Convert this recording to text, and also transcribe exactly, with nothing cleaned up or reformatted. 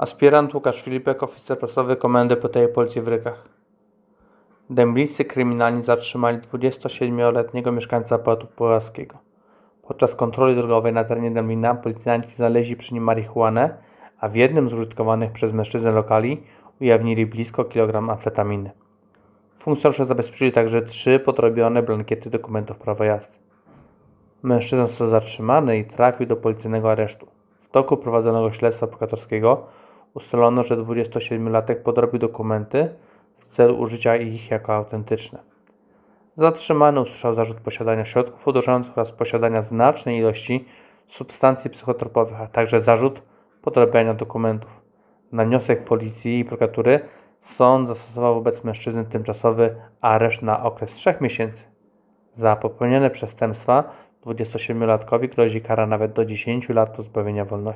Aspirant Łukasz Filipek, oficer prasowy Komendy Pokoju Policji w Rykach. Dębliscy kryminalni zatrzymali dwudziestosiedmioletniego mieszkańca powiatu puławskiego. Podczas kontroli drogowej na terenie Dęblina policjanci znaleźli przy nim marihuanę, a w jednym z użytkowanych przez mężczyznę lokali ujawnili blisko kilogram amfetaminy. Funkcjonariusze zabezpieczyli także trzy podrobione blankiety dokumentów prawa jazdy. Mężczyzna został zatrzymany i trafił do policyjnego aresztu. W toku prowadzonego śledztwa prokuratorskiego ustalono, że dwudziestosiedmiolatek podrobił dokumenty w celu użycia ich jako autentyczne. Zatrzymany usłyszał zarzut posiadania środków odurzających oraz posiadania znacznej ilości substancji psychotropowych, a także zarzut podrabiania dokumentów. Na wniosek policji i prokuratury sąd zastosował wobec mężczyzny tymczasowy areszt na okres trzech miesięcy. Za popełnione przestępstwa dwudziestosiedmiolatkowi grozi kara nawet do dziesięciu lat pozbawienia wolności.